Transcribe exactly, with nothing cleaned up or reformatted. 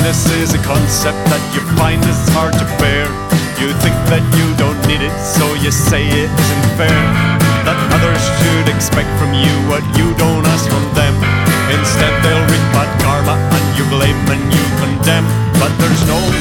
Happiness is a concept that you find is hard to bear. You think that you don't need it, so you say it isn't fair, that others should expect from you what you don't ask from them. Instead they'll reap bad karma and you blame and you condemn. But there's no